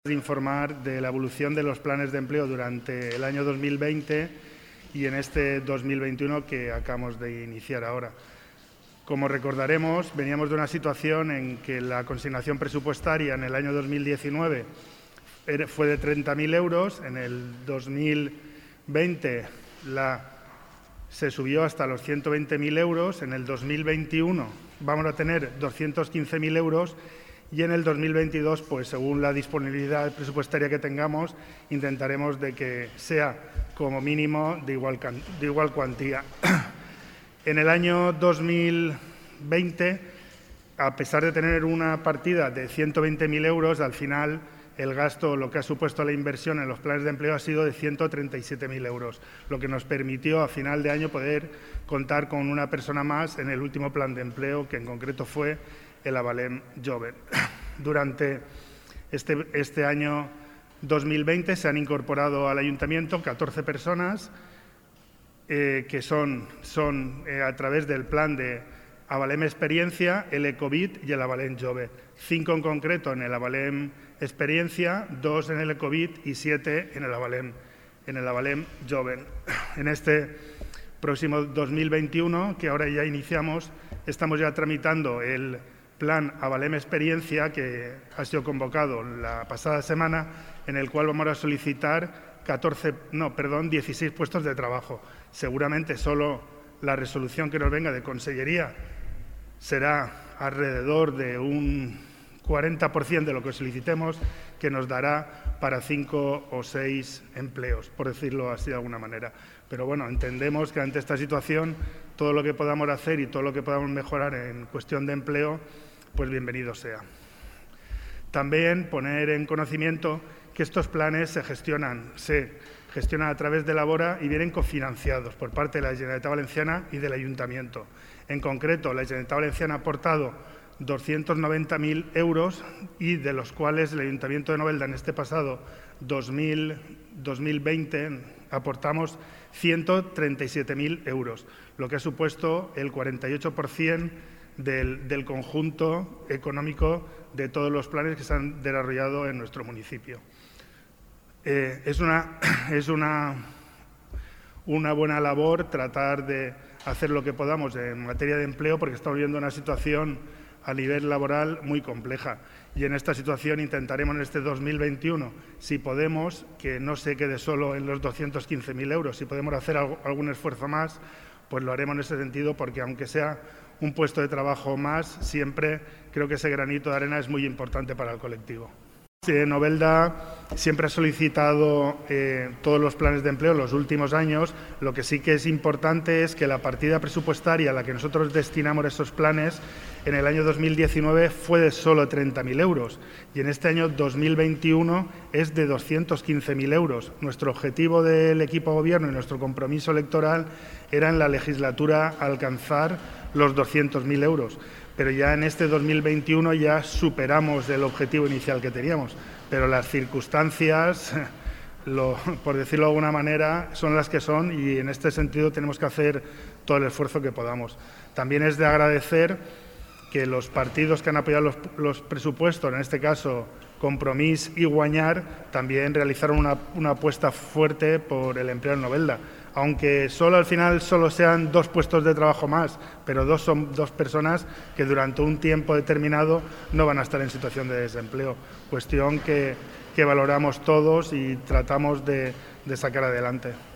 De informar de la evolución de los planes de empleo durante el año 2020 y en este 2021 que acabamos de iniciar ahora. Como recordaremos, veníamos de una situación en que la consignación presupuestaria en el año 2019 fue de 30.000 euros, en el 2020 se subió hasta los 120.000 euros, en el 2021 vamos a tener 215.000 euros y en el 2022, pues según la disponibilidad presupuestaria que tengamos, intentaremos de que sea como mínimo de igual cuantía. En el año 2020, a pesar de tener una partida de 120.000 euros, al final el gasto, lo que ha supuesto la inversión en los planes de empleo ha sido de 137.000 euros, lo que nos permitió a final de año poder contar con una persona más en el último plan de empleo, que en concreto fue el Avalem Joven. Durante este año 2020 se han incorporado al Ayuntamiento 14 personas que son a través del plan de Avalem Experiencia, el Ecovid y el Avalem Joven. 5 en concreto en el Avalem Experiencia, 2 en el Ecovid y 7 en el Avalem Joven. En este próximo 2021, que ahora ya iniciamos, estamos ya tramitando el plan Avalem Experiencia, que ha sido convocado la pasada semana, en el cual vamos a solicitar 16 puestos de trabajo. Seguramente solo la resolución que nos venga de Consellería será alrededor de un 40% de lo que solicitemos, que nos dará para 5 o 6 empleos, por decirlo así de alguna manera. Pero bueno, entendemos que ante esta situación todo lo que podamos hacer y todo lo que podamos mejorar en cuestión de empleo, pues bienvenido sea. También poner en conocimiento que estos planes se gestionan a través de Labora y vienen cofinanciados por parte de la Generalitat Valenciana y del Ayuntamiento. En concreto, la Generalitat Valenciana ha aportado 290.000 euros y de los cuales el Ayuntamiento de Novelda en este pasado 2020 aportamos 137.000 euros, lo que ha supuesto el 48% del conjunto económico de todos los planes que se han desarrollado en nuestro municipio. Es una buena labor tratar de hacer lo que podamos en materia de empleo, porque estamos viviendo una situación a nivel laboral muy compleja. Y en esta situación intentaremos en este 2021, si podemos, que no se quede solo en los 215.000 euros. Si podemos hacer algún esfuerzo más, pues lo haremos en ese sentido, porque aunque sea un puesto de trabajo más, siempre creo que ese granito de arena es muy importante para el colectivo. Novelda siempre ha solicitado todos los planes de empleo en los últimos años. Lo que sí que es importante es que la partida presupuestaria a la que nosotros destinamos esos planes en el año 2019 fue de solo 30.000 euros y en este año 2021 es de 215.000 euros. Nuestro objetivo del equipo de gobierno y nuestro compromiso electoral era en la legislatura alcanzar los 200.000 euros. Pero ya en este 2021 ya superamos el objetivo inicial que teníamos. Pero las circunstancias, por decirlo de alguna manera, son las que son y en este sentido tenemos que hacer todo el esfuerzo que podamos. También es de agradecer que los partidos que han apoyado los presupuestos, en este caso Compromís y Guanyar, también realizaron una apuesta fuerte por el empleo en Novelda. Aunque al final solo sean 2 puestos de trabajo más, pero son 2 personas que durante un tiempo determinado no van a estar en situación de desempleo. Cuestión que valoramos todos y tratamos de sacar adelante.